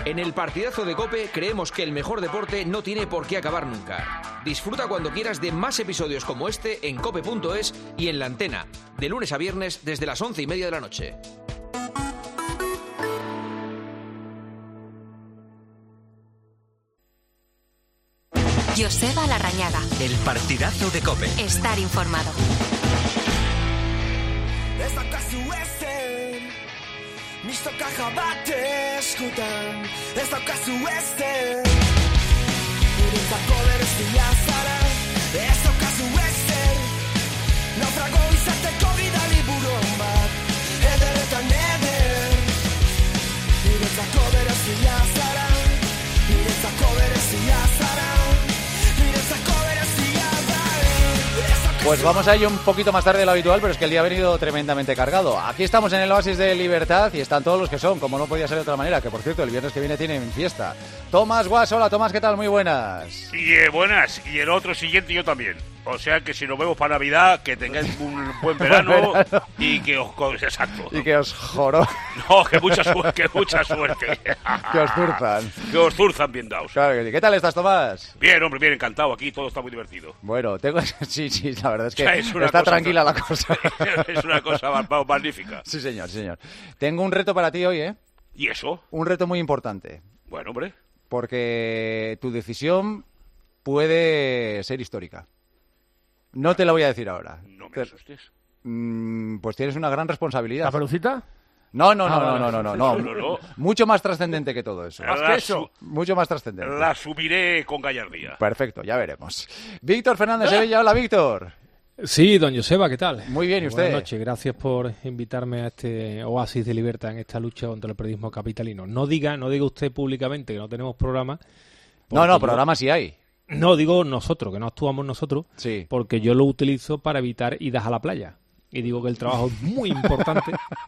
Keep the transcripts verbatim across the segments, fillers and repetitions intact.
En el partidazo de COPE creemos que el mejor deporte no tiene por qué acabar nunca. Disfruta cuando quieras de más episodios como este en cope punto es y en La Antena, de lunes a viernes desde las once y media de la noche. Joseba Larrañaga. El partidazo de COPE. Estar informado. Misto caja bat eskutan, ez daukazu ezer. Niretzako berezia zara, ez daukazu ezer. Naufrago izateko gidali buron bat, ederretan eder. Niretzako berezia zara, niretzako berezia zara, niretzako berezia zara. Pues vamos a ello un poquito más tarde de lo habitual, pero es que el día ha venido tremendamente cargado. Aquí estamos en el Oasis de Libertad y están todos los que son, como no podía ser de otra manera, que por cierto el viernes que viene tienen fiesta. Tomás Guas, hola Tomás, ¿qué tal? Muy buenas. Y eh, buenas, y el otro siguiente yo también. O sea que si nos vemos para Navidad, que tengáis un buen verano, buen verano. Y que os... Exacto. Y que os joro. No, que mucha, su que mucha suerte. Que os zurzan. Que os zurzan bien daos. Claro que sí. ¿Qué tal estás, Tomás? Bien, hombre, bien, encantado. Aquí todo está muy divertido. Bueno, tengo... Sí, sí, la verdad es que o sea, es está cosa tranquila la cosa. Es una cosa magnífica. Sí, señor, sí, señor. Tengo un reto para ti hoy, ¿eh? ¿Y eso? Un reto muy importante. Bueno, hombre. Porque tu decisión puede ser histórica. No te lo voy a decir ahora. No me asustes. Mm, pues tienes una gran responsabilidad. ¿La pelucita? No, no, no, ah, no, vale. no, no, no, no, no, no. Mucho más trascendente que todo eso. Más que eso. Mucho más trascendente. La subiré con gallardía. Perfecto, ya veremos. Víctor Fernández Sevilla, hola Víctor. Sí, don Joseba, ¿qué tal? Muy bien, ¿y usted? Buenas noches, gracias por invitarme a este oasis de libertad en esta lucha contra el periodismo capitalino. No diga, no diga usted públicamente que no tenemos programa. No, no, yo... programa sí hay. No, digo nosotros, que no actuamos nosotros, sí. Porque yo lo utilizo para evitar idas a la playa. Y digo que el trabajo es muy importante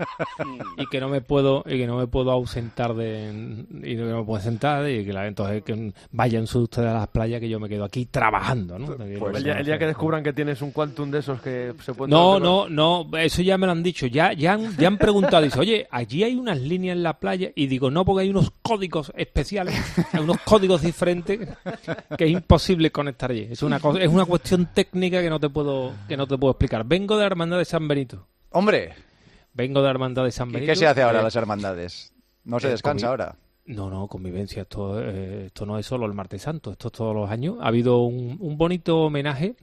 y que no me puedo y que no me puedo ausentar de y que no me puedo sentar y que la, entonces que vayan ustedes a las playas que yo me quedo aquí trabajando, ¿no? Pues el, día, el día que descubran que tienes un quantum de esos que se pueden... No, no, no, eso ya me lo han dicho, ya ya han, ya han preguntado, dice, oye, allí hay unas líneas en la playa y digo, no, porque hay unos códigos especiales, hay unos códigos diferentes que es imposible conectar allí. Es una cosa, es una cuestión técnica que no te puedo que no te puedo explicar. Vengo de la Hermandad de San Benito. Hombre. Vengo de la Hermandad de San Benito. ¿Y qué se hace ahora eh, las hermandades? ¿No se descansa ahora? No, no, convivencia. Esto, eh, esto no es solo el Martes Santo, esto es todos los años. Ha habido un, un bonito homenaje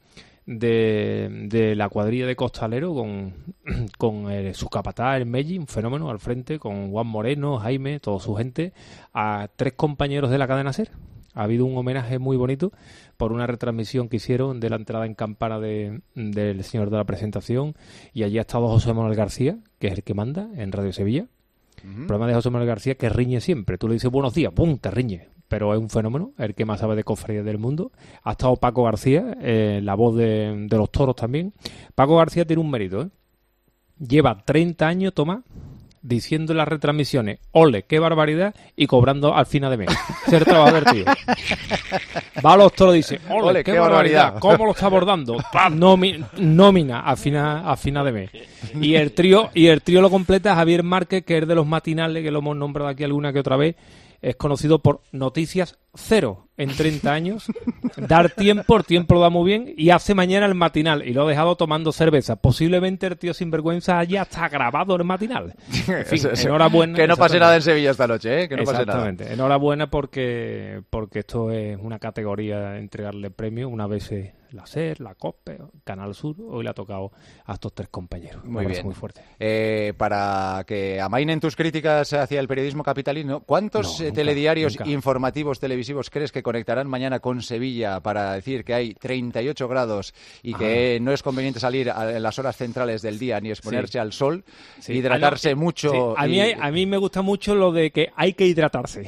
de, de la cuadrilla de Costalero con, con eh, su capataz, el Melli, un fenómeno al frente, con Juan Moreno, Jaime, toda su gente, a tres compañeros de la cadena SER. Ha habido un homenaje muy bonito por una retransmisión que hicieron de la entrada en campana de, del señor de la presentación, y allí ha estado José Manuel García, que es el que manda en Radio Sevilla. Uh-huh. El problema de José Manuel García que riñe siempre. Tú le dices buenos días, ¡pum!, te riñe. Pero es un fenómeno, el que más sabe de cofradías del mundo. Ha estado Paco García, eh, la voz de, de los toros también. Paco García tiene un mérito, ¿eh? Lleva treinta años, Tomás, diciendo en las retransmisiones, ole, qué barbaridad, y cobrando al final de mes. Ser trabajador, tío. Va a los toros y dice, ole, ole qué, qué barbaridad, barbaridad, ¿cómo lo está abordando? Nomi nómina a final, a final de mes. Y el trío, y el trío lo completa Javier Márquez, que es de los matinales, que lo hemos nombrado aquí alguna que otra vez. Es conocido por Noticias Cero en treinta años. Dar tiempo, el tiempo lo da muy bien. Y hace mañana el matinal. Y lo ha dejado tomando cerveza. Posiblemente el tío sinvergüenza haya hasta grabado el matinal. En fin, enhorabuena. Que no pase nada en Sevilla esta noche, ¿eh? Que no pase nada. Exactamente. Enhorabuena porque, porque esto es una categoría, entregarle premios. Una vez eh, la SER, la COPE, Canal Sur. Hoy le ha tocado a estos tres compañeros. Muy bien. Muy fuerte. Eh, para que amainen tus críticas hacia el periodismo capitalino, ¿cuántos no, nunca, telediarios nunca. informativos televisivos crees que conectarán mañana con Sevilla para decir que hay treinta y ocho grados y que ah. no es conveniente salir a, en las horas centrales del día ni exponerse sí. al sol, sí. hidratarse ah, no, mucho? Sí. A, y... mí hay, a mí me gusta mucho lo de que hay que hidratarse.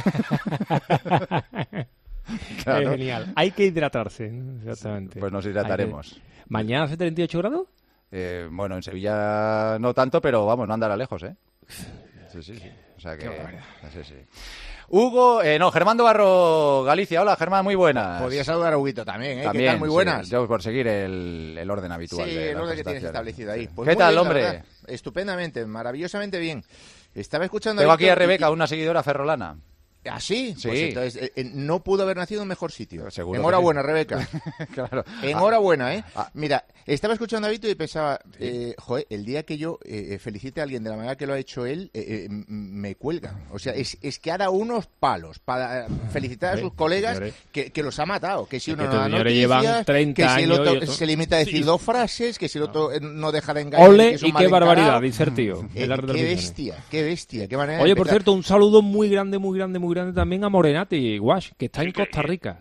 Claro. Es genial. Hay que hidratarse. Exactamente. Pues nos hidrataremos. Que... ¿Mañana hace treinta y ocho grados? Eh, bueno, en Sevilla no tanto, pero vamos, no andará lejos, ¿eh? Sí, sí, sí. O sea que... Sí, sí. Hugo, eh, no, Germán Barro, Galicia. Hola, Germán, muy buenas. Podía saludar a Huguito también, ¿eh? También, ¿qué tal? Muy buenas. Sí, yo por seguir el, el orden habitual. Sí, de el orden que tienes establecido ahí. Pues ¿Qué tal, bien, hombre? Estupendamente, maravillosamente bien. Estaba escuchando... Tengo aquí a Rebeca, y... una seguidora ferrolana. ¿Ah, sí? Sí. Pues entonces, eh, eh, no pudo haber nacido en mejor sitio. Seguro Enhorabuena, que sí. Rebeca. Claro. Enhorabuena, ¿eh? Ah. Mira, estaba escuchando a Vito y pensaba, eh, joder, el día que yo eh, felicite a alguien de la manera que lo ha hecho él, eh, eh, m- me cuelgan. O sea, es, es que ha dado unos palos para felicitar a sus colegas que, que los ha matado. Que si Es uno que no da estos señores llevan noticias, treinta que si el años otro y otro- se limita a decir dos frases, que si el otro eh, no deja de engañar. Ole que es un y mal qué barbaridad, encarado. dice el tío. Eh, en las qué retransmisiones. bestia, qué bestia, qué manera de Oye, por empezar. cierto, un saludo muy grande, muy grande, muy grande también a Morenati, Guash, que está Sí, en que- Costa Rica.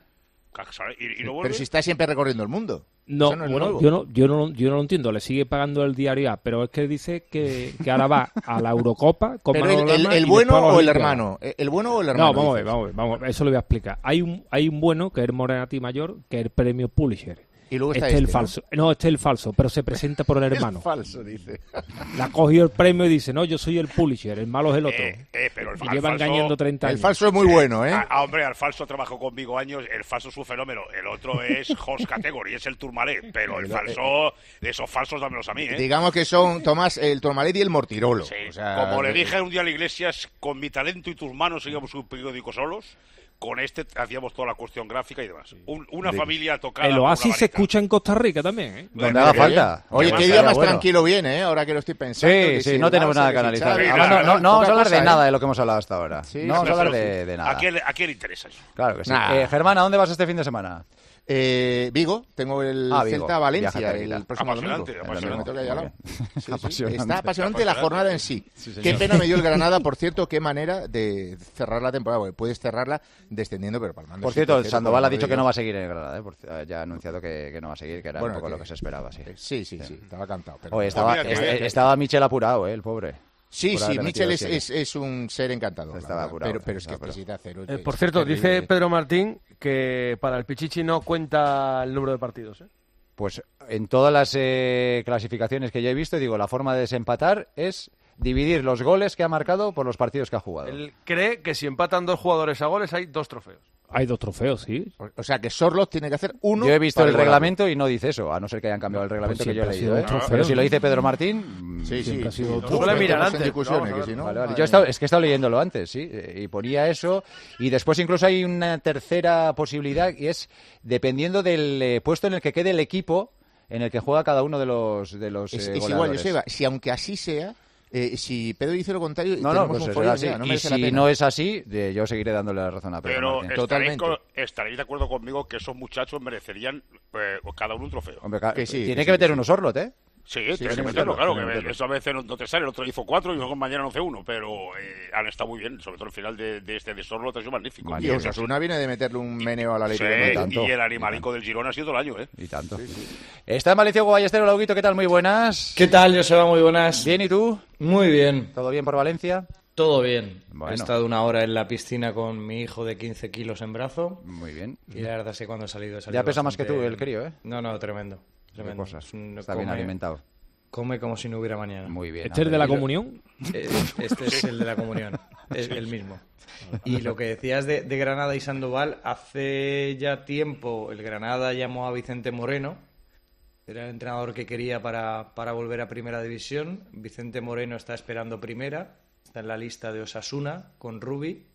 ¿Y, y no vuelve? Pero si está siempre recorriendo el mundo. No, Eso no es bueno, nuevo. yo no, yo no, yo no lo entiendo. Le sigue pagando el diario A, pero es que dice que, que ahora va a la Eurocopa con Pero Manolo el, el- Lama el y bueno después a los o el Olimpiadas. hermano, el bueno o el hermano. No, vamos a ver, dices. vamos a ver, vamos a ver, eso lo voy a explicar. Hay un, hay un bueno que es Morenati mayor, que es el premio Pulitzer. Y luego está este es el este, ¿no? falso. No, este es el falso, pero se presenta por el hermano. Falso, dice. Le ha cogido el premio y dice, no, yo soy el Pulitzer, el malo es el otro. Eh, eh, pero el, y al lleva falso- engañando treinta El años. falso es muy bueno, ¿eh? Ah, ah, hombre, al falso trabajó conmigo años, el falso es un fenómeno, el otro es host category, es el Tourmalet, pero el falso, esos falsos dámelos a mí, ¿eh? Digamos que son, Tomás, el Tourmalet y el Mortirolo. Sí, O sea, como le eh, dije un día a la Iglesias, con mi talento y tus manos seguíamos un periódico solos, con este hacíamos toda la cuestión gráfica y demás. Un- una De- familia tocada. El por una Oasis se varita. escucha en Costa Rica también, ¿eh? Donde haga Oye, falta. Oye, Además, qué día estaría más bueno. tranquilo viene, ¿eh? Ahora que lo estoy pensando. Sí, que sí, si no el tenemos Barça, nada que que si analizar. Xavi, Además, nada, no, no, no vamos poca a hablar cosa, de ¿eh? nada de lo que hemos hablado hasta ahora. Sí, no vamos a hablar Pero, de, de nada. ¿A quién, ¿A quién le interesa eso? Claro que sí. Nah. Eh, Germán, ¿a dónde vas este fin de semana? Eh, Vigo, tengo el Ah, Vigo. Celta Valencia Viaje cerquita. el próximo domingo. Apasionante, apasionante. Me toca ahí al lado. Muy Sí, sí. Apasionante. Está apasionante la jornada en sí. Qué pena me dio el Granada, por cierto, qué manera de cerrar la temporada, porque puedes cerrarla descendiendo, pero palmando. Por cierto, Sandoval ha dicho que no va a seguir en el Granada. ¿eh? Por- ya ha anunciado que, que no va a seguir, que era Bueno, un poco que- lo que se esperaba. Sí, Sí, sí, sí, estaba cantado. Pero... Oye, estaba, Pues mira, est- que- estaba Michel apurado, ¿eh? El pobre. Sí, por sí, haberle Michel es, metido es, es un ser encantador. Estaba la verdad. apurado, pero, pero es que estaba necesita hacer. Eh, por cierto, dice Pedro Martín que para el Pichichi no cuenta el número de partidos. ¿eh? Pues en todas las eh, clasificaciones que yo he visto, digo, la forma de desempatar es dividir los goles que ha marcado por los partidos que ha jugado. Él cree que si empatan dos jugadores a goles hay dos trofeos. Hay dos trofeos, sí. O sea, que Sorloth tiene que hacer uno. Yo he visto para el igualarlo. reglamento y no dice eso, a no ser que hayan cambiado el reglamento Pues que yo he siempre ha leído. sido ¿eh? un trofeo. Pero si lo dice Pedro Martín... mm, Sí, sí, Siempre ha sí. sido No otro. Suele nos mirar metemos en antes, discusiones, vamos a que ver. si no, Vale, vale. madre Yo he mía. estado, es que he estado leyéndolo antes, sí, eh, y ponía eso. Y después incluso hay una tercera posibilidad y es dependiendo del eh, puesto en el que quede el equipo en el que juega cada uno de los de los Es, eh, es igual, goleadores. Joseba, si aunque así sea, eh, si Pedro dice lo contrario, No, no, tenemos pues un será follón así. ya, no y merece la si pena. no es así, de- yo seguiré dándole la razón a Pedro Pero Martín. estaréis, Totalmente. con- estaréis de acuerdo conmigo que esos muchachos merecerían eh, cada uno un trofeo. Hombre, ca- que sí, tiene que que sí, meter que unos Orlot, ¿eh? Sí, sí, tiene sí, que meterlo, meterlo, claro, tiene que que meterlo. eso a veces no, no te sale, el otro hizo cuatro y luego mañana no hace uno, pero eh, han estado muy bien, sobre todo el final de, de este de Sorloth ha sido magnífico. Y Osasuna viene de meterle un meneo a la ley. Sí, no tanto. y el animalico del Girona ha sido todo el año, ¿eh? Y tanto. Está en Valencia Ballesteros, Lauguito, ¿qué tal? Muy buenas. ¿Qué tal, Joseba? Muy buenas. Bien, ¿y tú? Muy bien, ¿Todo bien por Valencia? todo bien. Bueno. He estado una hora en la piscina con mi hijo de quince kilos en brazo Muy bien. y la verdad es que cuando he salido... he salido Ya pesa más que bastante- tú el crío, ¿eh? No, no, tremendo. Qué tremendo. cosas. Es un- Está bien come- alimentado. Come como si no hubiera mañana. Muy bien. ¿Este es de la hombre. comunión? Eh, Este es el de la comunión, es el mismo. Y lo que decías de, de Granada y Sandoval, hace ya tiempo el Granada llamó a Vicente Moreno, era el entrenador que quería para, para volver a Primera División. Vicente Moreno está esperando Primera, está en la lista de Osasuna con Rubi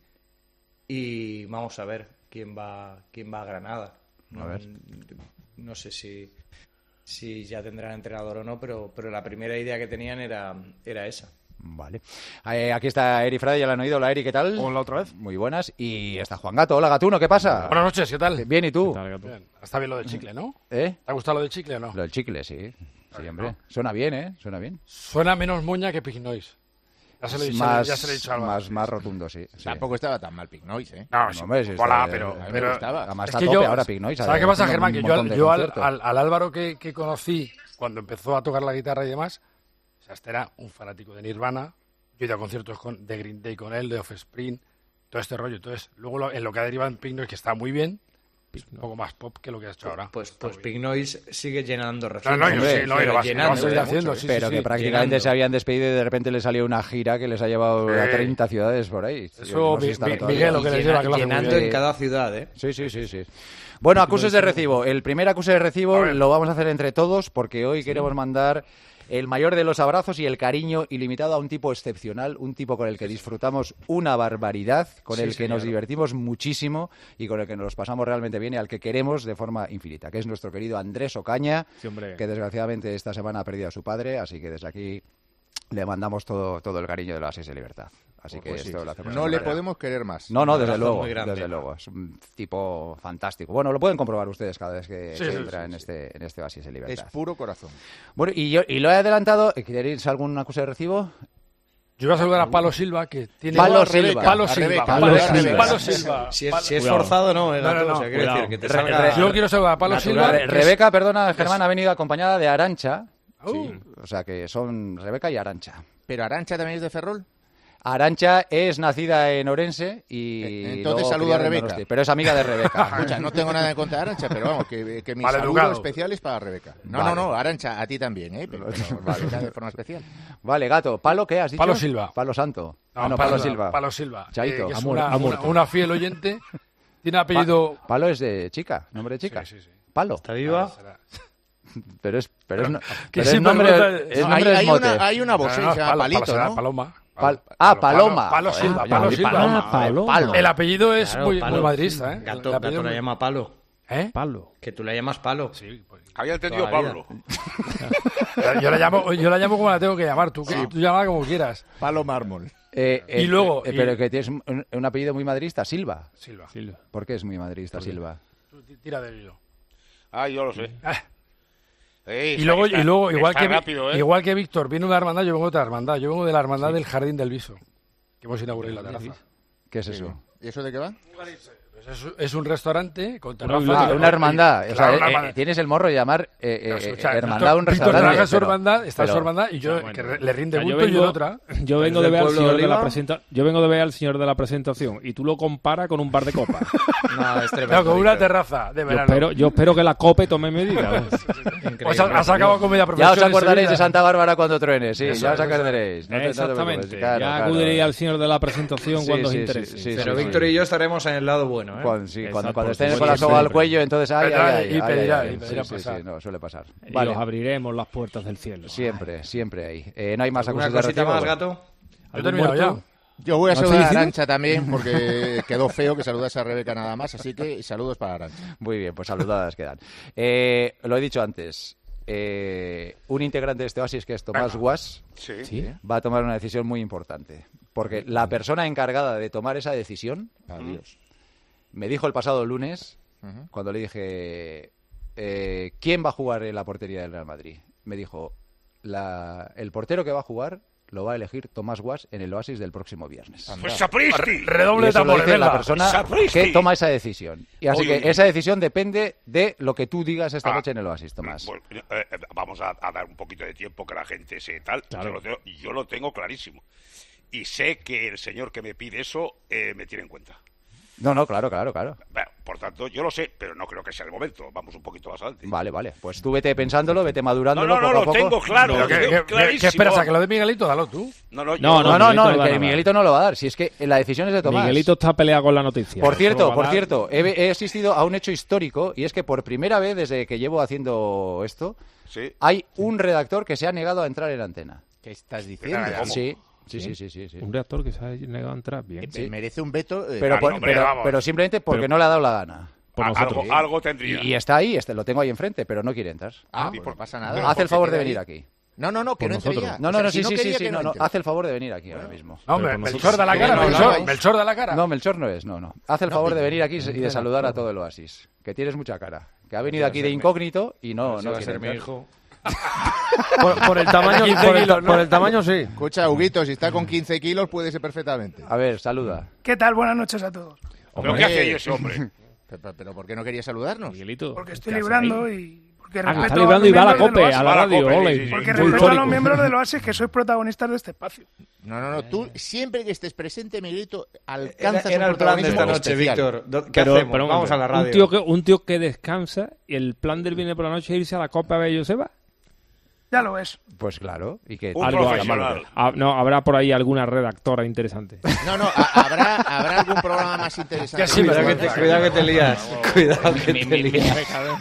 y vamos a ver quién va, quién va a Granada. No, A ver. no sé si, si ya tendrán entrenador o no, pero, pero la primera idea que tenían era, era esa. Vale. Eh, aquí está Eri Frade, ya la han oído. Hola, Eri, ¿qué tal? Hola otra vez. Muy buenas. Y está Juan Gato. Hola, Gatuno, ¿qué pasa? Buenas noches, ¿qué tal? Bien, ¿y tú? Bien. Está bien lo del chicle, ¿no? ¿Eh? ¿Te ha gustado lo del chicle o no? Lo del chicle, sí. Sí, hombre. Suena bien, ¿eh? Suena bien. Suena menos moña que Pig Noise. Ya se lo he dicho, más, ya se lo he dicho a Álvaro. más, más rotundo, sí. sí. Tampoco estaba tan mal Pig Noise, ¿eh? No, sí, Hombre, sí, hola, está- pero... a mí me pero gustaba. Además es está que a tope yo- ahora Pig Noise. ¿Sabes qué pasa, haciendo Germán? un Que yo, al, montón de yo al, conciertos. al- al Álvaro que, que conocí cuando empezó a tocar la guitarra y demás, o sea, este era un fanático de Nirvana. Yo he ido a conciertos con, de Green Day con él, de Offspring, todo este rollo. Entonces, luego lo- en lo que ha derivado en Pig Noise, que está muy bien, es un poco más pop que lo que has hecho ahora. Pues, Está pues muy bien. Pig Noise sigue llenando No, recintos. no, yo Hombre, sí, no, y pero lo vas, lo llenando, vas a seguir ¿eh? haciendo, Mucho, sí, Pero sí, que sí. prácticamente llenando. se habían despedido y de repente le salió una gira que les ha llevado a Sí. treinta ciudades por ahí. Eso, Yo no sé si Mi- estará Mi- todavía. Miguel, lo que Y les llena- lleva, que lo hace muy llenando bien. en cada ciudad, ¿eh? Sí, sí, sí, sí. Bueno, acuses de recibo. El primer acuse de recibo A ver. lo vamos a hacer entre todos porque hoy queremos mandar el mayor de los abrazos y el cariño ilimitado a un tipo excepcional, un tipo con el que disfrutamos una barbaridad, con Sí, el que señor. nos divertimos muchísimo y con el que nos los pasamos realmente bien y al que queremos de forma infinita, que es nuestro querido Andrés Ocaña, Sí, hombre. que desgraciadamente esta semana ha perdido a su padre, así que desde aquí le mandamos todo, todo el cariño de la Oasis de Libertad. Así que Pues sí, esto lo hacemos no de le manera- podemos querer más. No, no, Un desde abrazo luego, muy grande. desde luego. Es un tipo fantástico. Bueno, lo pueden comprobar ustedes cada vez que, Sí, que sí, entra sí, en, sí. este, en este Oasis de Libertad. Es puro corazón. Bueno, y yo y lo he adelantado. ¿Queréis algún acuse de recibo? Yo voy a saludar a Palo Silva, que tiene... Palo a Silva. Rebeca, Palo A Silva. Rebeca. Palo Palo Silva. Silva. Palo Silva. Si es, Palo- si es Cuidado. forzado, no, eh, No, no, gato, no, o sea, quiero cuidado. decir, que te Re- salga... Yo quiero saludar a Palo natural. Silva. Re- que es- Rebeca, perdona, Germán, ha venido acompañada de Arancha. Uh. Sí, o sea que son Rebeca y Arancha. ¿Pero Arancha también es de Ferrol? Arancha es nacida en Orense y... Entonces luego saluda criada a en Rebeca. Donosti, pero es amiga de Rebeca. Escucha, no tengo nada en contra de Arancha, pero vamos, que, que mi Mal saludo educado. especial es para Rebeca. No, Vale. no, no, Arancha, a ti también, ¿eh? Pero, pero Rebeca de forma especial. Vale, gato. ¿Palo qué has dicho? Palo Silva. Palo Santo. No, Ah, no, Palo, Palo Silva. Palo Silva. Chaito. eh, que es Ha muer- una, ha muerto. una- una fiel oyente. Tiene apellido... Pa- Palo es de chica, nombre de chica. Sí, sí, sí. Palo. ¿Está viva? Pero es, pero es, no- que pero es siempre nombre, pregunta- es No, hay, nombre es hay mote. una, hay una voz, No, no, se llama Palo- Palito, Palo- ¿no? Paloma. Pal- ah, Paloma. Palo Joder, Silva, ya Palo di Silva. Paloma. Palo. Palo. El apellido es Claro, muy, Palo. muy madridista, ¿eh? Gato, El apellido gato la muy- llama Palo. ¿Eh? Palo. Que tú la llamas Palo. Sí, pues. Había entendido Toda la vida. Pablo. Yo la llamo, yo la llamo como la tengo que llamar. Tú, tú llámala como quieras. Palo Mármol. Eh, eh, Y luego- eh, y- pero que tienes un, un apellido muy madrista, Silva. Silva. Silva. ¿Por qué es muy madrista, Silva? Tú ti- tira del hilo. Ah, yo lo sé. Ah. Ey, Y está- luego, está- y luego igual, está que, Vi- rápido, ¿eh? igual que Víctor viene de la hermandad, yo vengo de otra hermandad. Yo vengo de la hermandad del Jardín del Viso, que hemos inaugurado en la terraza. ¿Qué es eso? ¿Y eso de qué va? Pues es, es un restaurante con Ah, terraza. una hermandad. O sea, Claro, eh, una eh, hermandad. tienes el morro de llamar eh, eh, No, escucha, hermandad a un Víctor- Víctor restaurante. trabaja en su pero- hermandad, está en su pero- hermandad y yo, bueno. que re- le rinde O sea, yo bulto y yo en vengo- otra. Yo vengo de ¿Del ver al pueblo de señor de la Oliva? presenta- Yo vengo de ver al señor de la presentación y tú lo comparas con un bar de copas. No, es tremendo. Claro, con una Víctor. terraza de Yo verano. espero, yo espero que la cope tome medida. Increíble. Pues has, has acabado con media Ya profesión. os acordaréis en de Sevilla. Santa Bárbara cuando truene, sí, Eso ya os es, eso acordaréis. No te- no te Exactamente. preocupes, claro, ya claro. acudiré al señor de la presentación Sí, cuando os sí, sí, interese. sí, Pero sí, Víctor sí. y yo estaremos en el lado bueno, ¿eh? Cuando, sí, cuando, Exacto, cuando por estén supuesto, con la soga al siempre. cuello, entonces ay, Vendrá ay, y ay, ay, pedirá, ay, y sí, pedirá sí, pasar. sí, no, suele pasar. Y Vale, os abriremos las puertas del cielo. siempre, siempre hay. Eh, no hay más ¿Una acuses de cosita recibo. más, Bueno. gato? Yo he ¿Algún terminado ya. muerto? Yo voy a ¿No saludar a estoy diciendo? Arancha también, porque quedó feo que saludas a Rebeca nada más, así que saludos para Arancha. Muy bien, pues saludadas quedan. Eh, lo he dicho antes. eh, un integrante de este oasis, que es Tomás Guas, Sí. Sí. va a tomar una decisión muy importante. Porque la persona encargada de tomar esa decisión Adiós. me dijo el pasado lunes, Ujú. cuando le dije, eh, ¿quién va a jugar en la portería del Real Madrid? Me dijo, la, el portero que va a jugar lo va a elegir Tomás Guas en el Oasis del próximo viernes. Pues Sapristi. Redoble Y de eso lo tambores, dice la venga. persona Sapristi. que toma esa decisión. Y así Uy, que uy, uy. esa decisión depende de lo que tú digas esta Ah. noche en el Oasis, Tomás. Bueno, eh, eh, vamos a, a dar un poquito de tiempo que la gente se tal. Yo, lo tengo, yo lo tengo clarísimo. Y sé que el señor que me pide eso eh, me tiene en cuenta. No, no, claro, claro, claro. Bueno, por tanto, yo lo sé, pero no creo que sea el momento. Vamos un poquito más adelante. Vale, vale. Pues tú vete pensándolo, vete madurándolo No, no, no, poco a lo poco. tengo claro. Pero lo ¿Qué, tengo qué- qué- clarísimo. qué esperas? ¿A que lo de Miguelito? Dalo tú. No, no, yo- No, No, no, no, Miguelito el no que da Miguelito no lo va a dar. Si es que la decisión es de Tomás. Miguelito está peleado con la noticia. Por Eso cierto, lo va a por dar. cierto, he, he asistido a un hecho histórico y es que por primera vez desde que llevo haciendo esto, Sí. hay un redactor que se ha negado a entrar en antena. ¿Qué estás diciendo? Pero, ¿cómo? Sí, sí, sí, sí, sí, sí. Un reactor que se ha negado a entrar. Bien. Eh, Merece un veto. eh, Pero, Ah, por- no, hombre, pero, vamos. pero simplemente porque Pero- no le ha dado la gana. Por A- nosotros. algo, algo tendría. Y, y está ahí, este, lo tengo ahí enfrente, pero no quiere entrar. Ah, ¿Y pues por- no pasa pero nada. Haz el porque favor de queda venir ahí. aquí. No, no, no, que Por no entre nosotros. ya. No, O no, sea, no, si sí, sí, sí, quería, sí, que no, no, entre. haz el favor de venir aquí ahora mismo. No, hombre, por nosotros. Melchor da la cara. No, no, Melchor, no. Melchor da la cara. No, Melchor no es, no, no. Haz el favor de venir aquí y de saludar a todo el oasis, que tienes mucha cara. Que ha venido aquí de incógnito y no, Ese no va a quiere ser mi entrar. hijo. Por, por el tamaño, quince por el, kilos, ¿no? por el tamaño sí. Escucha, Huguito, si está con quince kilos puede ser perfectamente. A ver, saluda. ¿Qué tal? Buenas noches a todos. ¿Pero qué hace ahí ese hombre? Pero, pero ¿por qué no quería saludarnos? Miguelito. Porque estoy ¿qué hace librando ahí? y porque Ah, que respeto está a librando los y va a la miembros del cope, a la Va a la radio. cope, ole. sí, sí. Porque Muy respeto a histórico. los miembros del Oasis que sois protagonistas de este espacio. No, no, no, tú siempre que estés presente, Miguelito, Era, alcanzas era un el plan de esta protagonismo noche, especial. Víctor. Do- ¿Qué Pero, hacemos? pero un Vamos a la momento, radio. Un tío, que, un tío que descansa y el plan del viene por la noche es irse a la copa a ver Joseba. Ya lo ves. Pues claro. ¿Y que Un Algo profesional. Ah, no, habrá por ahí alguna redactora interesante. No, no, a- habrá, habrá algún programa más más interesante. Sí, cuidado, que te, cuidado que te lías. Cuidado que te lías.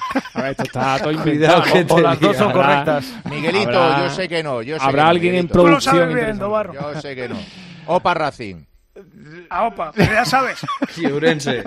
A ver, esto está todo Cuidado que te O las dos son lías. correctas. Miguelito, Habrá- yo sé que no. Yo sé Habrá que no, alguien en Miguelito. Tú lo producción. sabes bien, interesante. Dobarro. Yo sé que no. Opa Racing. A Opa, pero ya sabes. Y Urense.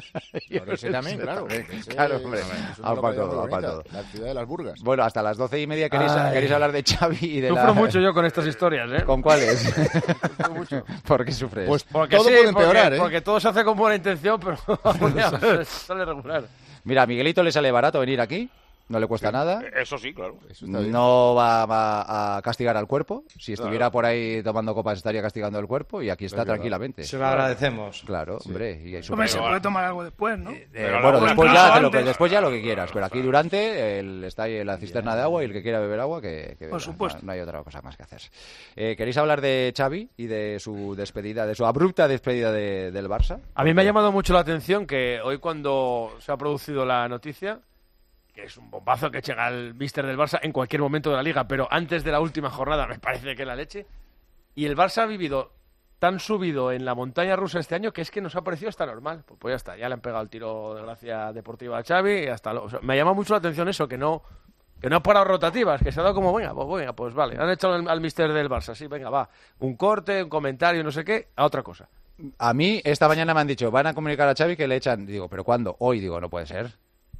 Orense también, claro. Claro, hombre. Es una A pa' localidad todo, muy a pa' bonita, todo. La ciudad de las Burgas. Bueno, hasta las doce y media queréis, Ay. queréis hablar de Xavi y de Sufro la... mucho yo con estas historias, ¿eh? ¿Con cuáles? Sufro mucho. ¿Por qué sufres? Pues Porque todo sí, puede empeorar, porque, ¿eh? porque todo se hace con buena intención, pero algún día sale regular. Mira, a Miguelito le sale barato venir aquí, no le cuesta nada. Eso sí, claro. Eso está bien. No va, va a castigar al cuerpo. Si estuviera por ahí tomando copas estaría castigando al cuerpo y aquí está tranquilamente. Se lo agradecemos. Claro, hombre. Y hay Hombre, se super- puede tomar algo después, ¿no? Eh, Pero bueno, la- después la- ya, la- lo que, antes. después ya lo que quieras, pero aquí durante el, está ahí en la cisterna de agua y el que quiera beber agua que, que beba. supuesto. No, no hay otra cosa más que hacer. Eh, ¿Queréis hablar de Xavi y de su despedida, de su abrupta despedida de- del Barça? A mí me ha llamado mucho la atención que hoy cuando se ha producido la noticia, que es un bombazo que llega el míster del Barça en cualquier momento de la Liga, pero antes de la última jornada me parece que la leche, y el Barça ha vivido tan subido en la montaña rusa este año que es que nos ha parecido hasta normal. Pues, pues ya está, ya le han pegado el tiro de gracia deportiva a Xavi y hasta lo- o sea, me llama mucho la atención eso, que no que no ha parado rotativas, que se ha dado como, venga, pues venga, pues vale, han echado al, al míster del Barça, sí, venga, va, un corte, un comentario, no sé qué, a otra cosa. A mí esta mañana me han dicho, van a comunicar a Xavi que le echan. Digo, ¿pero cuándo? Hoy, digo, no puede ser.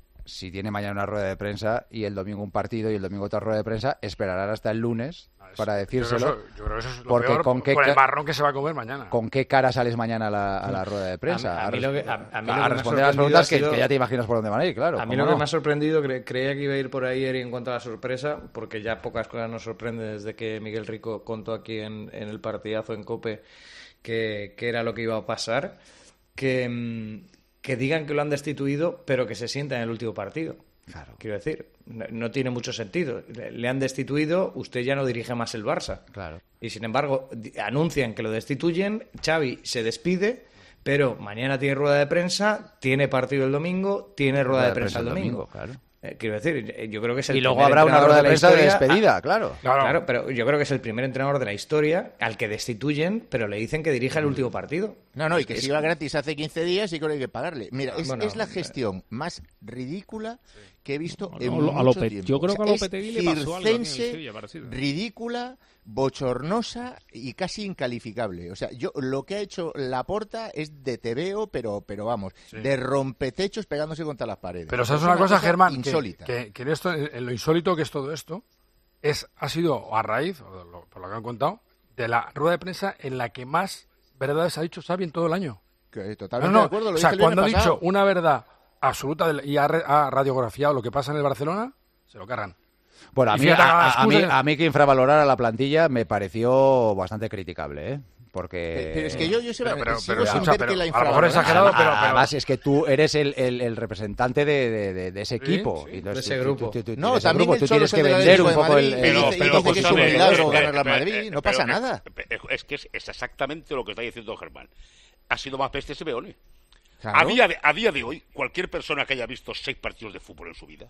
Si tiene mañana una rueda de prensa y el domingo un partido y el domingo otra rueda de prensa, esperarán hasta el lunes para decírselo. Yo creo, eso, yo creo que eso es lo porque peor con por- qué por el ca- marrón que se va a comer mañana. ¿Con qué cara sales mañana a la, a la rueda de prensa? A- a mí res- lo que- a- a mí lo que me a ha responder a las sorprendido preguntas ha que, sido- que ya te imaginas por dónde van a ir, claro. A mí ¿cómo lo que no? me ha sorprendido, cre- creía que iba a ir por ahí Eri en cuanto a la sorpresa, porque ya pocas cosas nos sorprenden desde que Miguel Rico contó aquí en, en el partidazo en COPE que, que era lo que iba a pasar, que, mm, que digan que lo han destituido, pero que se sienta en el último partido. Claro. Quiero decir, no, no tiene mucho sentido. Le, le han destituido, usted ya no dirige más el Barça. Claro. Y sin embargo, di- anuncian que lo destituyen, Xavi se despide, pero mañana tiene rueda de prensa, tiene partido el domingo, tiene rueda de prensa el domingo. claro. Eh, quiero decir, eh, yo creo que es el Y luego primer habrá una entrenador rueda de la prensa de historia- despedida, claro. Claro. Claro. pero yo creo que es el primer entrenador de la historia al que destituyen, pero le dicen que dirija el último partido. No, no, y que Es- se iba gratis hace quince días y que ahora hay que pagarle. Mira, es, Bueno, es la eh, gestión más ridícula que he visto No, en a mucho Lopet- tiempo. yo creo que a O sea, es Lopetegui le pasó algo también en circense, Sevilla, parecido. ridícula, bochornosa y casi incalificable. O sea, yo lo que ha hecho Laporta es de tebeo, pero, pero vamos, de rompetechos pegándose contra las paredes. Pero sabes Es una cosa, Germán, que, insólita. que, que en, esto, en lo insólito que es todo esto, es ha sido a raíz, o de lo- por lo que han contado, de la rueda de prensa en la que más verdades ha dicho Xavi en todo el año. Que No, totalmente no, de acuerdo, lo o sea, dije el cuando ha viernes dicho pasado. una verdad absoluta del- y ha, re- ha radiografiado lo que pasa en el Barcelona, se lo cargan. Bueno, a Y mí, fíjate, a, la a- a mí, excusa- a mí que infravalorara la plantilla me pareció bastante criticable, ¿eh? Porque... Pero es que yo, yo Pero- pero- sigo pero, sin escucha, ver pero que la a lo mejor infravalora. exagerado, pero- pero- Además, es que tú eres el, el- el representante de, de- de- de ese equipo. sí. y entonces De ese tú- grupo. tú- tú- tú- No, de ese también grupo, el tú Cholo tienes es que el del vender Atlético un de poco el... Madrid, el- pero- el- pero dice que es un escúchame, milagro eh, ganar la eh, Madrid, eh, no pero pasa que- nada. eh, Es que es, es exactamente lo que está diciendo Germán. Ha sido más peste Simeone. Claro. A, día de, a día de hoy, cualquier persona que haya visto seis partidos de fútbol en su vida,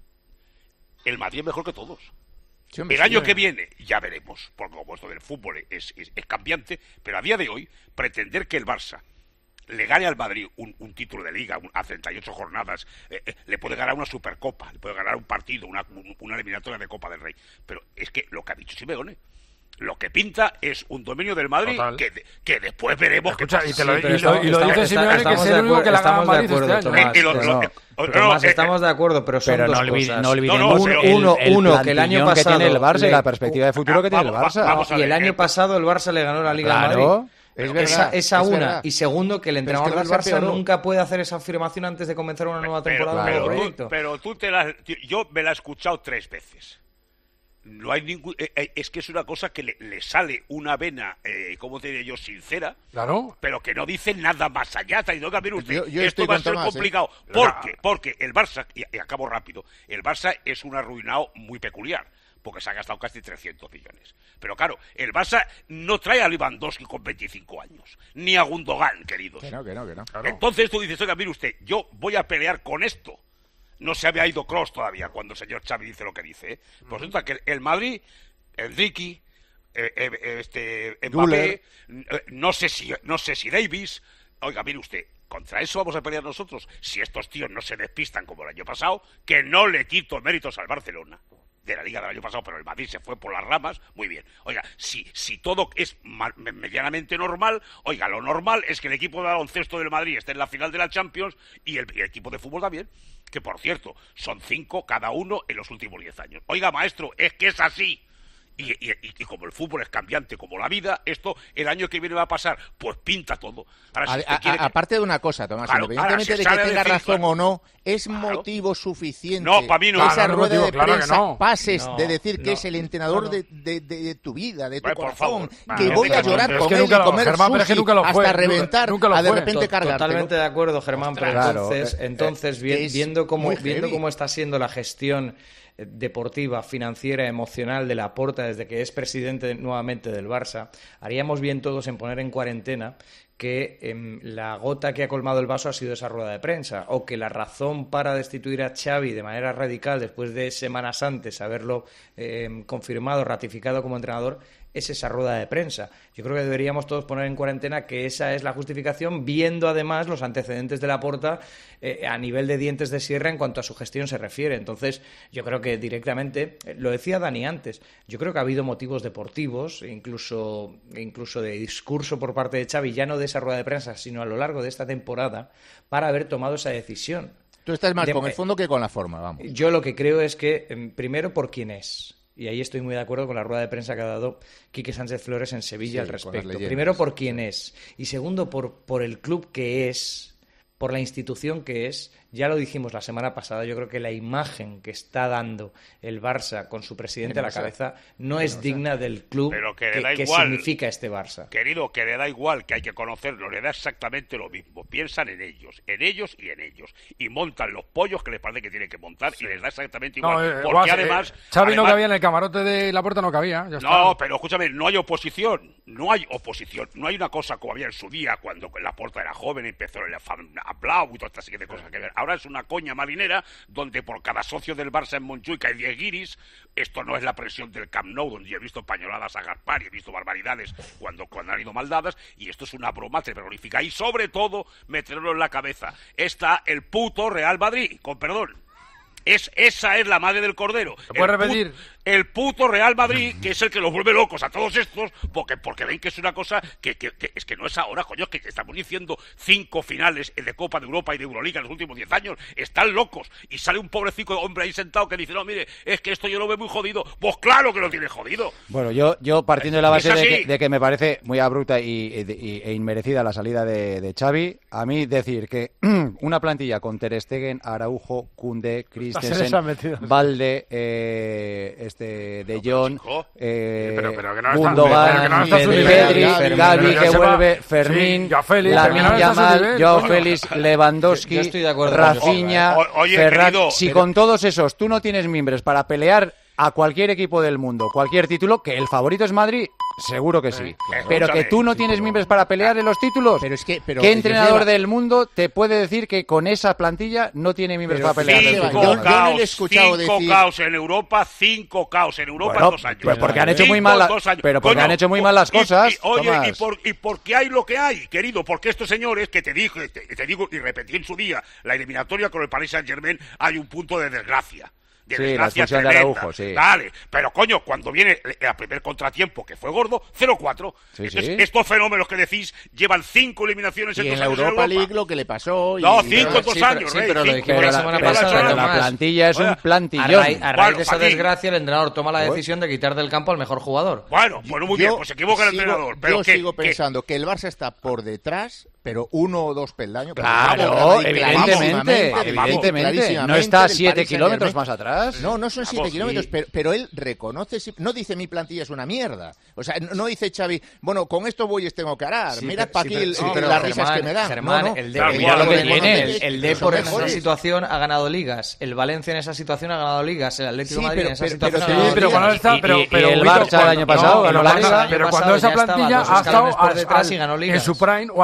el Madrid es mejor que todos. Sí, hombre, El sí, año eh. que viene, ya veremos, porque como esto del fútbol es, es, es cambiante, pero a día de hoy, pretender que el Barça le gane al Madrid un, un título de liga un- a treinta y ocho jornadas, eh, eh, le puede ganar una Supercopa, le puede ganar un partido, una, un- una eliminatoria de Copa del Rey, pero es que lo que ha dicho Simeone, lo que pinta es un dominio del Madrid Total. que, de- que después veremos qué Escucha, pasa. y te lo, Sí, y pero lo- estamos- y lo dice estamos- Simeone, que estamos es de el único acuerdo- que la gana estamos de Madrid acuerdo, este año. Tomás. Eh, y lo- pero lo- no, eh, pero, no, Tomás, eh, estamos de acuerdo, pero son Pero dos no, olvide- cosas. no olvidemos No, no, el- pero- el- uno, el uno, que el año plantillón que tiene el pasado Barça y le- la perspectiva de futuro que tiene el Vamos, Barça. vamos a Y ver, el año eh, pasado el Barça le ganó la Liga Claro. de Madrid. Es Esa, verdad, esa es una. verdad. Y segundo, que el Pero es entrenador que el del Barça Barça empeoró. nunca puede hacer esa afirmación antes de comenzar una nueva Pero, temporada, un pero nuevo tú- proyecto. pero tú te la, yo me la he escuchado tres veces. No hay ningún, eh, eh, es que es una cosa que le, le sale una vena, eh, ¿cómo te diré yo? Sincera, Claro. pero que no dice nada más allá. Está diciendo, "Oiga, mire usted, Yo- yo esto estoy va a con ser Tomás, ¿eh? complicado". ¿Por qué? Porque el Barça, y, y acabo rápido, el Barça es un arruinado muy peculiar, porque se ha gastado casi trescientos millones. Pero claro, el Barça no trae a Lewandowski con veinticinco años, ni a Gundogan, queridos. Que no, que no, que no. Entonces tú dices, oiga, mire usted, yo voy a pelear con esto. No se había ido Kroos todavía cuando el señor Xavi dice lo que dice. ¿eh? Pues resulta que el Madrid, Enrique, eh, eh, este, Mbappé, Güler. eh, no sé si no sé si Davis, oiga, mire usted, contra eso vamos a pelear nosotros. Si estos tíos no se despistan como el año pasado, que no le quito méritos al Barcelona de la Liga del año pasado, pero el Madrid se fue por las ramas, muy bien. Oiga, si, si todo es mal, medianamente normal, oiga, lo normal es que el equipo de baloncesto del Madrid esté en la final de la Champions y el, y el equipo de fútbol también, que por cierto, son cinco cada uno en los últimos diez años. Oiga, maestro, es que es así. Y, y, y como el fútbol es cambiante, como la vida, esto el año que viene va a pasar, pues pinta todo. Ahora, si a, a, quiere... Aparte de una cosa, Tomás, claro, independientemente ahora, si de que tenga decir, razón claro, o no, es claro. motivo suficiente no, para mí no. que esa Claro, rueda no, de claro prensa que no. pases No, de decir que no, es el entrenador no, no. De, de, de, de tu vida, de tu Vale, por corazón, favor. que Vale, voy a Germán, llorar pero con es que él nunca y lo- comer Germán, pero es que sushi nunca lo fue, hasta nunca- reventar, nunca lo a de fue. repente To- cargarte. Totalmente de acuerdo, Germán, pero Claro, entonces, eh, entonces eh, vi- es viendo cómo muy viendo heavy. cómo está siendo la gestión eh, deportiva, financiera, emocional de Laporta desde que es presidente nuevamente del Barça, haríamos bien todos en poner en cuarentena que eh, la gota que ha colmado el vaso ha sido esa rueda de prensa, o que la razón para destituir a Xavi de manera radical después de semanas antes haberlo eh, confirmado, ratificado como entrenador, es esa rueda de prensa. Yo creo que deberíamos todos poner en cuarentena que esa es la justificación, viendo además los antecedentes de Laporta eh, a nivel de dientes de sierra en cuanto a su gestión se refiere. Entonces, yo creo que directamente, eh, lo decía Dani antes, yo creo que ha habido motivos deportivos, incluso, incluso de discurso por parte de Xavi, ya no de esa rueda de prensa, sino a lo largo de esta temporada, para haber tomado esa decisión. Tú estás más De- con el fondo que con la forma, vamos. Yo lo que creo es que, em, primero, por quién es. Y ahí estoy muy de acuerdo con la rueda de prensa que ha dado Quique Sánchez Flores en Sevilla Sí, al con las respecto. leyendas. Primero, por quién es. Y segundo, por, por el club que es, por la institución que es. Ya lo dijimos la semana pasada, yo creo que la imagen que está dando el Barça con su presidente a la Penosa. cabeza no es digna del club Pero que le que, da que igual. significa este Barça. Querido, que le da igual, que hay que conocerlo, le da exactamente lo mismo. Piensan en ellos, en ellos y en ellos. Y montan los pollos que les parece que tienen que montar y les da exactamente igual. No, eh, porque Guas, eh, además... Xavi no además- cabía en el camarote de la puerta, no cabía. Ya está. No, pero escúchame, no hay oposición, no hay oposición, no hay una cosa como había en su día cuando la Porta era joven y empezó el aplauso y toda esta serie de cosas que ver. Ahora es una coña marinera donde por cada socio del Barça en Montjuic hay diez guiris. Esto no es la presión del Camp Nou, donde yo he visto pañoladas a Gaspar y he visto barbaridades cuando, cuando han ido mal dadas, y esto es una broma terrorífica. Y sobre todo, meterlo en la cabeza, está el puto Real Madrid, con perdón. Es, esa es la madre del cordero. ¿Se puede El pu- repetir? El puto Real Madrid, que es el que los vuelve locos a todos estos, porque, porque ven que es una cosa que, que, que es que no es ahora, coño, que estamos diciendo cinco finales de Copa de Europa y de Euroliga en los últimos diez años. Están locos. Y sale un pobrecito hombre ahí sentado que dice, no, mire, es que esto yo lo veo muy jodido. Pues claro que lo tiene jodido. Bueno, yo, yo partiendo de la base Es de así. que, de que me parece muy abrupta y, y- e inmerecida la salida de, de Xavi, a mí decir que una plantilla con Ter Stegen, Araujo, Koundé, se les ha Christensen, metido. Valde, eh, este, De Jong, eh, Pero- pero que no está- Gundogan, pero que no está a su Pedri, nivel, Pedri, Gavi, Gavi pero que que se va- vuelve, sí, Fermín, Joao Félix, Lamine pero que no está a su Yamal, nivel, Joao coño. Félix, Lewandowski, Yo- yo estoy de acuerdo con Rafinha, vosotros. O- oye, Ferran. querido, Si pero- con todos esos tú no tienes mimbres para pelear a cualquier equipo del mundo, cualquier título, que el favorito es Madrid, seguro que sí. claro. Pero que tú no tienes mimbres para pelear en los títulos. Pero es que, pero, ¿Qué entrenador Joseba, del mundo te puede decir que con esa plantilla no tiene mimbres Pero, para pelear en Joseba, el yo- título? Cinco yo no le he caos, escuchado cinco decir- caos en Europa, cinco caos en Europa Bueno, en dos años. pues porque han hecho muy Cinco mal la- en dos años. pero porque Coño, han hecho muy o- mal las y- cosas, y- oye, Tomás. y, por, y porque hay lo que hay, querido, porque estos señores que te dije, te, te digo y repetí en su día, la eliminatoria con el Paris Saint-Germain, hay un punto de desgracia. De Sí, la desgracia expulsión de tremenda. Araujo, sí. Vale, pero coño, cuando viene el primer contratiempo, que fue gordo, cero cuatro. Sí, Entonces, sí. estos fenómenos que decís llevan cinco eliminaciones en y dos en la años Europa en League Europa. lo que le pasó. Y, No, y- cinco en dos Sí, pero- años, sí, Rey, pero lo cinco. dijimos Pero la la, semana pero- pasada, pero la Tomás. plantilla es un Oiga, A plantillón. raíz, a raíz Bueno, de esa Joaquín. desgracia, el entrenador toma la decisión de quitar del campo al mejor jugador. Bueno, bueno, muy yo bien, pues se equivoca el sigo- entrenador. Pero yo ¿qué- sigo qué? pensando que el Barça está por detrás, pero uno o dos peldaños. pero Claro, vamos, evidentemente, clarísimamente, evidentemente. clarísimamente No está a del siete Paris kilómetros Saint-Germain. más atrás. No, no son siete Vamos, kilómetros, sí. pero, pero él reconoce, si- no dice mi plantilla es una mierda. O sea, no, no dice Xavi, bueno, con estos bueyes tengo que arar. Sí, Mira pero- para sí, aquí pero- el- sí, el- pero las risas Germán, que me dan. Germán, No, no. el Claro, Depor, mira lo que reconoce tiene. el, el Son Depor en esa mejores. situación ha ganado ligas, el Valencia en esa situación ha ganado ligas, el Atlético Sí, de Madrid pero- en esa pero- situación pero ha sí, ganado pero ligas. cuando está, Y- pero, y- pero y el Huito, Barça el año cuando- pasado no, ganó pero la cuando- Liga. Pero El cuando pasado esa ya estaba plantilla dos ha estado escalones por al, detrás al- y ganó en ligas. su prime o al, o al cien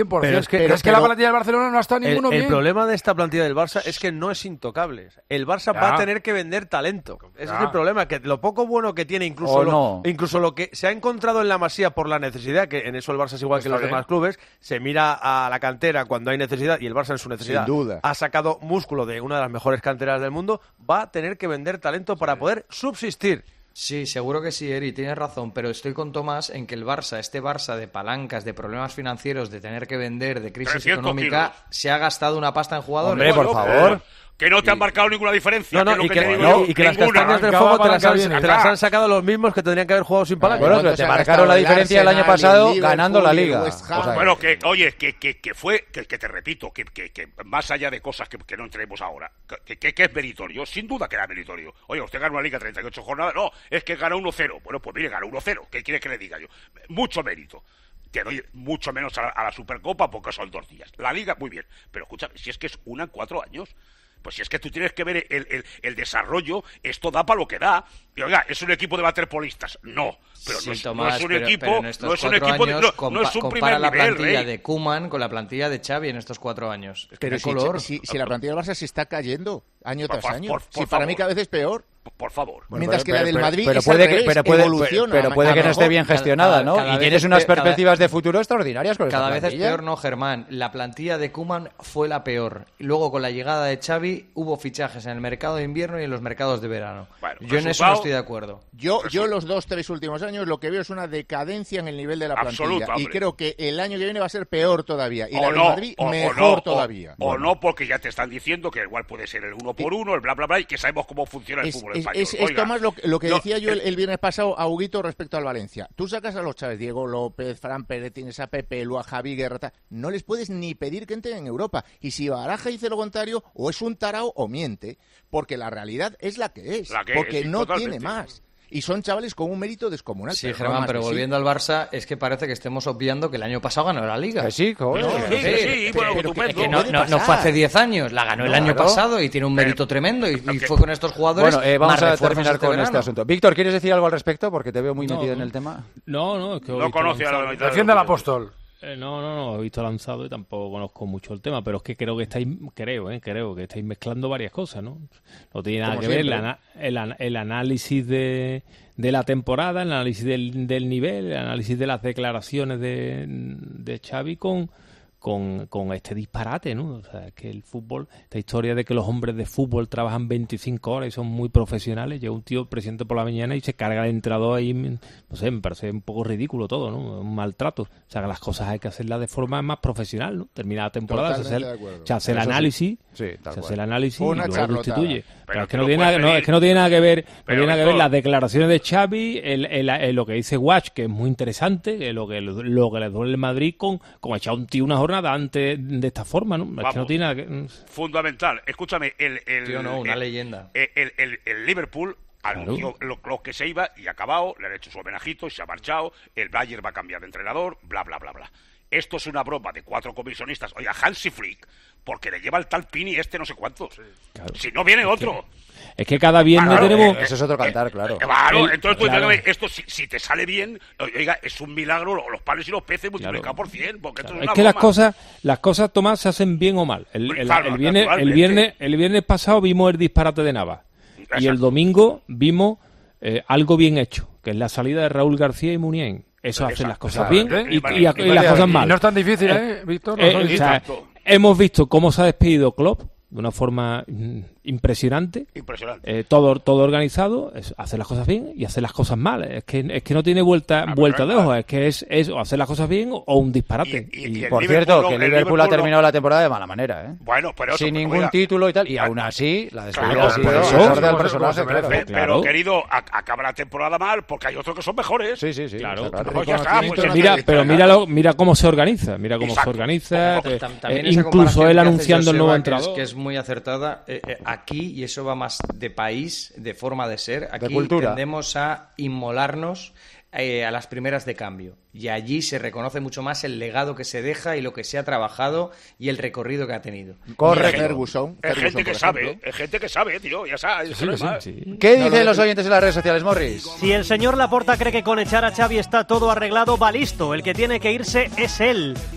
cien por ciento. Pero es que, pero es que pero la plantilla del Barcelona no ha estado ninguno el, el bien. problema de esta plantilla del Barça es que no es intocable. El Barça Ya. va a tener que vender talento. Ese Ya. es el problema, que lo poco bueno que tiene, incluso, O lo, no. incluso lo que se ha encontrado en la Masía por la necesidad, que en eso el Barça es igual que Está los bien. demás clubes, se mira a la cantera cuando hay necesidad y el Barça en su necesidad Sin duda. ha sacado músculo de una de las mejores canteras del mundo, va a tener que vender talento para poder subsistir. Sí, seguro que sí, Eri, tienes razón, pero estoy con Tomás en que el Barça, este Barça de palancas, de problemas financieros, de tener que vender, de crisis trescientos económica, kilos. se ha gastado una pasta en jugadores. Hombre, por Bueno, favor. Que no te han marcado ninguna diferencia. No, no, que es lo y que que, te digo no, yo, y que las ninguna. castañas del Arrancaba fuego te las, han, palanca te las bien. han sacado los mismos que tendrían que haber jugado sin palanca. Bueno, ¿Cuánto te se ha marcaron gastado la el diferencia el año Arsenal, pasado el Liverpool ganando la y el Liga. West Ham? O sea, Bueno, que, oye, que, que, que fue, que, que te repito, que, que, que más allá de cosas que, que no entremos ahora, que, que, que es meritorio, sin duda que era meritorio. Oye, usted ganó una Liga treinta y ocho jornadas, no, es que ganó uno cero. Bueno, pues mire, ganó uno cero, ¿qué quiere que le diga yo? Mucho mérito. Te doy mucho menos a la, a la Supercopa porque son dos días. La Liga, muy bien, pero escúchame, si es que es una en cuatro años... Pues si es que tú tienes que ver el, el, el desarrollo, esto da para lo que da. Y oiga, ¿es un equipo de waterpolistas? No, pero Sí, no, es, Tomás, no es un pero- equipo, pero en estos no es un cuatro equipo, de, años, no, no compa- es un compara primer la nivel, plantilla Rey. de Koeman con la plantilla de Xavi en estos cuatro años. Es que Pero no hay si, color. si, si la plantilla del Barça se está cayendo año Por tras fa- año. por- si por para mí favor. cada vez es peor. Por, por favor. Bueno, Mientras pero- que la del pero- Madrid pero es puede al que, revés, pero puede, evoluciona. pero puede a que no esté mejor. bien Cada- gestionada, cada- ¿no? cada Y vez tienes es unas pe- cada- perspectivas de futuro extraordinarias con esta Cada vez es plantilla. peor, no, Germán. La plantilla de Koeman fue la peor. Y luego, con la llegada de Xavi, hubo fichajes en el mercado de invierno y en los mercados de verano. Bueno, Yo en eso no resultado- estoy de acuerdo. Yo, yo los dos, tres últimos años lo que veo es una decadencia en el nivel de la plantilla. Absoluta, y hombre. creo que el año que viene va a ser peor todavía. Y la O del no, Madrid o- o mejor no, o- todavía. O, no, porque ya te están diciendo que igual puede ser el uno por uno, el bla, bla, bla, y que sabemos cómo funciona el Es, fútbol es, español. es, es Oiga, Tomás, lo, lo que yo- decía yo el, el- el viernes pasado a Huguito respecto al Valencia. Tú sacas a los Chávez, Diego López, Fran Pérez, tienes a Pepe, Lua, Javi Guerra, tal. No les puedes ni pedir que entren en Europa. Y si Baraja dice lo contrario, o es un tarao o miente. Porque la realidad es la que es. La que porque es, sí, no totalmente. tiene más. Y son chavales con un mérito descomunal. Sí, Perdón, Germán, más pero que sí. volviendo al Barça, es que parece que estemos obviando que el año pasado ganó la Liga. Que sí, coño. Sí, sí, sí, sí, bueno, pero que- estupendo. Que no, puede no, no pasar. fue hace diez años, la ganó el Claro. año pasado y tiene un mérito tremendo y, y ok. fue con estos jugadores. Bueno, eh, vamos más a refuerzos terminar este con verano. este asunto. Víctor, ¿quieres decir algo al respecto? Porque te veo muy No, metido en no. el tema. No, no, es que he No visto conoce a la lanzado- mitad de Defiende al los- apóstol. Eh, no, no, no, he visto lanzado y tampoco conozco mucho el tema, pero es que creo que estáis, creo, eh, creo que estáis mezclando varias cosas, ¿no? No tiene nada Como que ver el, siempre. ana- el, an- el análisis de, de la temporada, el análisis del, del nivel, el análisis de las declaraciones de, de Xavi con, con, con este disparate, ¿no? O sea, es que el fútbol, esta historia de que los hombres de fútbol trabajan veinticinco horas y son muy profesionales, llega un tío presidente por la mañana y se carga el entrenador ahí, no sé, me parece un poco ridículo todo, ¿no? Un maltrato. O sea, que las cosas hay que hacerlas de forma más profesional, ¿no? Termina la temporada, se hace el, Totalmente de acuerdo. se hace el Eso sí. análisis, Sí, tal se cual. hace el análisis Una y luego charlotada. sustituye. Pero, Pero es que que no lo tiene puedes nada, no, pedir. es que no tiene nada que ver, no Pero, tiene nada que ver Víctor, las declaraciones de Xavi, el, el- el- lo que dice Watch, que es muy interesante, que lo que lo que le duele el Madrid con, con echar un tío una jornada antes de esta forma, ¿no? Es que no Vamos. tiene nada que... Fundamental. Escúchame, el, el, Tío, no, una el- leyenda. El, el, el- el Liverpool anunció lo, lo que se iba y ha acabado, le han hecho su homenajito y se ha marchado, el Bayern va a cambiar de entrenador, bla, bla, bla, bla. Esto es una broma de cuatro comisionistas. Oiga, Hansi Flick, porque le lleva el tal Pini este no sé cuántos. Si no viene otro. Es que cada viernes Claro, tenemos... eh, Eso es otro cantar, claro. Eh, Claro, El- entonces tú claro. dices, esto si, si te sale bien, oiga, es un milagro, lo- los panes y los peces multiplicados por cien, porque esto es Es una que las broma. cosas, las cosas, Tomás, se hacen bien o mal. El, el- Claro, el viernes, el, naturalmente. viernes, el viernes pasado vimos el disparate de Navas. Y el Exacto. domingo vimos eh, algo bien hecho, que es la salida de Raúl García y Muniain. Eso hace Exacto, las cosas exacto. bien y, Y- y- y y- las cosas mal. Y no es tan difícil, ¿eh, Víctor? No Eh, son o sea, difíciles. hemos visto cómo se ha despedido Klopp de una forma mm, impresionante. Impresionante. Eh, todo, todo organizado, es hacer las cosas bien y hacer las cosas mal. Es que, es que no tiene vuelta, vuelta de ojo. Es que es, es o hacer las cosas bien o, o un disparate. Y- y- Y- y el Por Liverpool cierto, no, que el el Liverpool ha Liverpool no. terminado la temporada de mala manera, ¿eh? Bueno, pero eso, Sin pero ningún oiga, título y tal. Y aún así, la despedida Claro, ha sido por eso, acorde como al se- personaje, como se claro. merece. Pe- Claro. Pero, querido, a- acaba la temporada mal porque hay otros que son mejores. Sí, sí, sí. Claro. está claro. Pues ya está, pues Reconocimiento ya Mira, está. pero míralo, mira cómo se organiza, mira cómo Exacto. se organiza, Como- eh, Tam- eh, también esa incluso comparación él que hace anunciando el nuevo Joseba, que es- entrenador. Que es muy acertada eh, eh, aquí, y eso va más de país, de forma de ser. Aquí cultura. tendemos a inmolarnos eh, a las primeras de cambio. Y allí se reconoce mucho más el legado que se deja y lo que se ha trabajado y el recorrido que ha tenido. Correcto. Ferguson. Es Ferguson, gente que por sabe, ejemplo. es gente que sabe, tío, ya sabes. eso no es más. ¿Qué dicen los oyentes en las redes sociales, Morris? Si el señor Laporta cree que con echar a Xavi está todo arreglado, va listo. El que tiene que irse es él.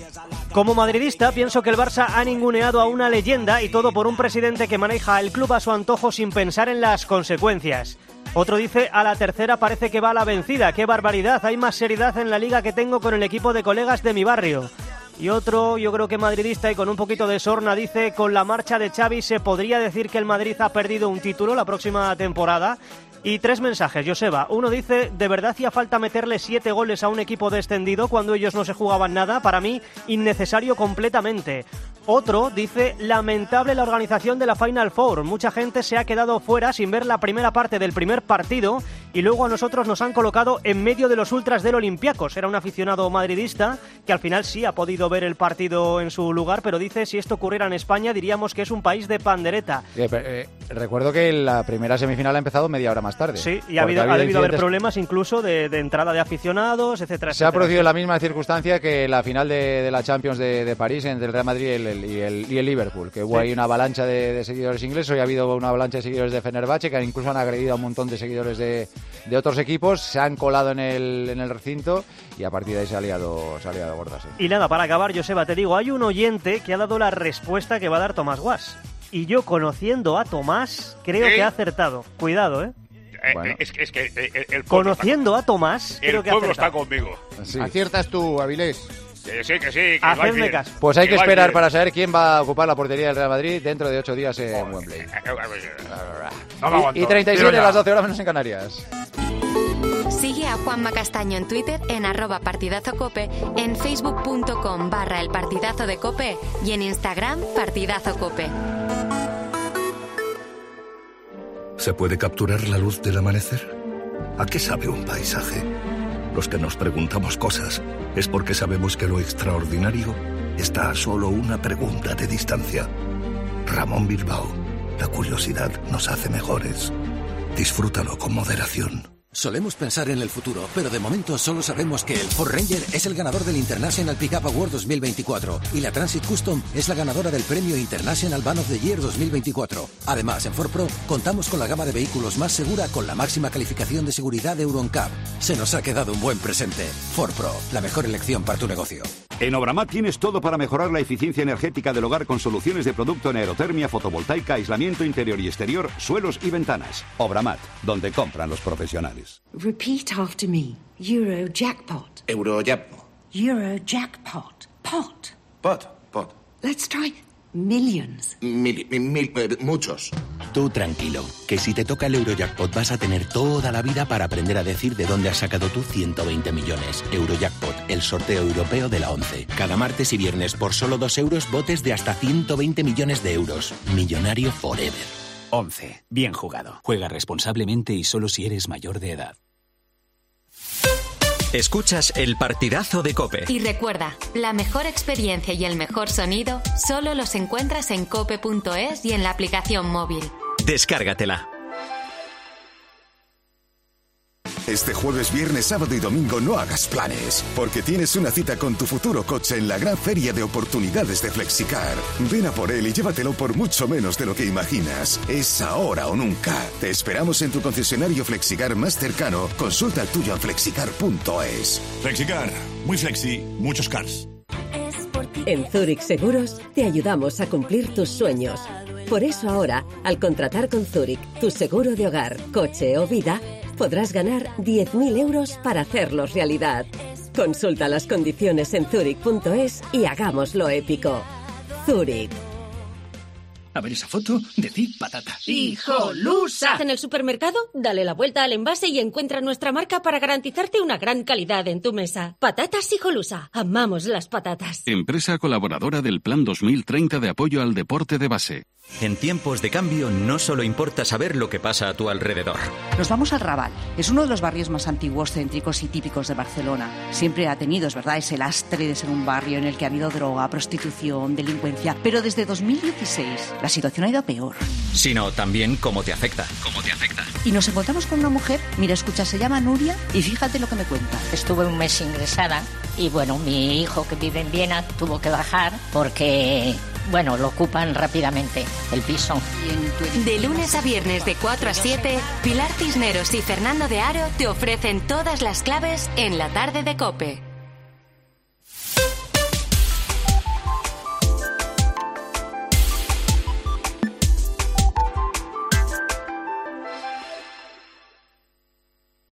Como madridista, pienso que el Barça ha ninguneado a una leyenda y todo por un presidente que maneja el club a su antojo sin pensar en las consecuencias. Otro dice, a la tercera parece que va a la vencida. ¡Qué barbaridad! Hay más seriedad en la liga que tengo con el equipo de colegas de mi barrio. Y otro, yo creo que madridista y con un poquito de sorna, dice, con la marcha de Xavi se podría decir que el Madrid ha perdido un título la próxima temporada. Y tres mensajes, Joseba. Uno dice, ¿de verdad hacía falta meterle siete goles a un equipo descendido cuando ellos no se jugaban nada? Para mí, innecesario completamente. Otro dice, lamentable la organización de la Final Four. Mucha gente se ha quedado fuera sin ver la primera parte del primer partido y luego a nosotros nos han colocado en medio de los ultras del Olympiacos. Era un aficionado madridista que al final sí ha podido ver el partido en su lugar, pero dice, si esto ocurriera en España diríamos que es un país de pandereta. Eh, eh, recuerdo que la primera semifinal ha empezado media hora más tarde. Sí, y ha, habido, ha, habido ha debido haber problemas incluso de, de entrada de aficionados, etcétera, etcétera. Se ha producido la misma circunstancia que la final de, de la Champions de, de París entre el Real Madrid y el, y el, y el Liverpool, que hubo sí. ahí una avalancha de, de seguidores ingleses, y ha habido una avalancha de seguidores de Fenerbahce, que incluso han agredido a un montón de seguidores de, de otros equipos, se han colado en el, en el recinto y a partir de ahí se ha liado, se ha liado gorda. Sí. Y nada, para acabar, Joseba, te digo, hay un oyente que ha dado la respuesta que va a dar Tomás Guas. Y yo, conociendo a Tomás, creo ¿Eh? que ha acertado. Cuidado, ¿eh? Bueno. Es, es que el, el Conociendo a Tomás, el creo que pueblo acertado. está conmigo. Sí. Aciertas tú, Avilés. Que sí, que sí. Que Hacedme caso. Pues hay que, que esperar bien. para saber quién va a ocupar la portería del Real Madrid dentro de ocho días en oh, Wembley. No y, y treinta y siete a las doce horas menos en Canarias. Sigue a Juanma Castaño en Twitter en arroba partidazocope, en facebook.com barra el partidazo de cope y en Instagram partidazocope. ¿Se puede capturar la luz del amanecer? ¿A qué sabe un paisaje? Los que nos preguntamos cosas es porque sabemos que lo extraordinario está a solo una pregunta de distancia. Ramón Bilbao, la curiosidad nos hace mejores. Disfrútalo con moderación. Solemos pensar en el futuro, pero de momento solo sabemos que el Ford Ranger es el ganador del International Pickup Award dos mil veinticuatro y la Transit Custom es la ganadora del premio International Van of the Year dos mil veinticuatro. Además, en Ford Pro contamos con la gama de vehículos más segura con la máxima calificación de seguridad de Euro N C A P. Se nos ha quedado un buen presente. Ford Pro, la mejor elección para tu negocio. En Obramat tienes todo para mejorar la eficiencia energética del hogar con soluciones de producto en aerotermia, fotovoltaica, aislamiento interior y exterior, suelos y ventanas. Obramat, donde compran los profesionales. Repeat after me. Eurojackpot. Eurojackpot. Eurojackpot. Pot. Pot. Pot. Let's try millions. Mil, mil, mil eh, muchos. Tú tranquilo, que si te toca el Eurojackpot vas a tener toda la vida para aprender a decir de dónde has sacado tú ciento veinte millones. Eurojackpot, el sorteo europeo de la once. Cada martes y viernes por solo dos euros botes de hasta ciento veinte millones de euros. Millonario forever. once. Bien jugado. Juega responsablemente y solo si eres mayor de edad. Escuchas el partidazo de COPE. Y recuerda, la mejor experiencia y el mejor sonido solo los encuentras en cope punto es y en la aplicación móvil. Descárgatela. Este jueves, viernes, sábado y domingo no hagas planes, porque tienes una cita con tu futuro coche en la gran feria de oportunidades de Flexicar. Ven a por él y llévatelo por mucho menos de lo que imaginas. Es ahora o nunca. Te esperamos en tu concesionario Flexicar más cercano. Consulta el tuyo en flexicar punto es. Flexicar, muy flexi, muchos cars. En Zurich Seguros te ayudamos a cumplir tus sueños. Por eso ahora, al contratar con Zurich tu seguro de hogar, coche o vida, podrás ganar diez mil euros para hacerlos realidad. Consulta las condiciones en zurich punto es y hagámoslo épico. Zurich. A ver esa foto, decid patata. ¡Hijolusa! En el supermercado, dale la vuelta al envase y encuentra nuestra marca para garantizarte una gran calidad en tu mesa. Patatas Hijolusa. Amamos las patatas. Empresa colaboradora del Plan dos mil treinta de apoyo al deporte de base. En tiempos de cambio no solo importa saber lo que pasa a tu alrededor. Nos vamos al Raval. Es uno de los barrios más antiguos, céntricos y típicos de Barcelona. Siempre ha tenido, es verdad, ese lastre de ser un barrio en el que ha habido droga, prostitución, delincuencia. Pero desde dos mil dieciséis la situación ha ido a peor. Sino también cómo te afecta. ¿Cómo te afecta? Y nos encontramos con una mujer, mira, escucha, se llama Nuria y fíjate lo que me cuenta. Estuve un mes ingresada y bueno, mi hijo que vive en Viena tuvo que bajar porque... Bueno, lo ocupan rápidamente, el piso. De lunes a viernes de cuatro a siete, Pilar Cisneros y Fernando de Aro te ofrecen todas las claves en la tarde de COPE.